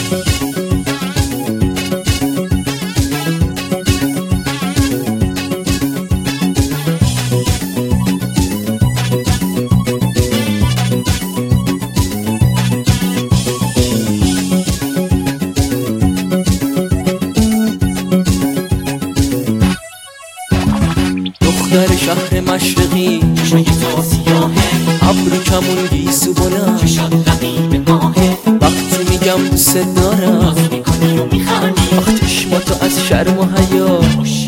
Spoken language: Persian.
دختر شهر مشرقی چشمای تو سیاهه، ابرو کمون گیسو بلند، چشات رقیب ماهه. وقتی میگم دوست دارم باز میکنی و میخندی، آخ چشماتو از شرم و حیا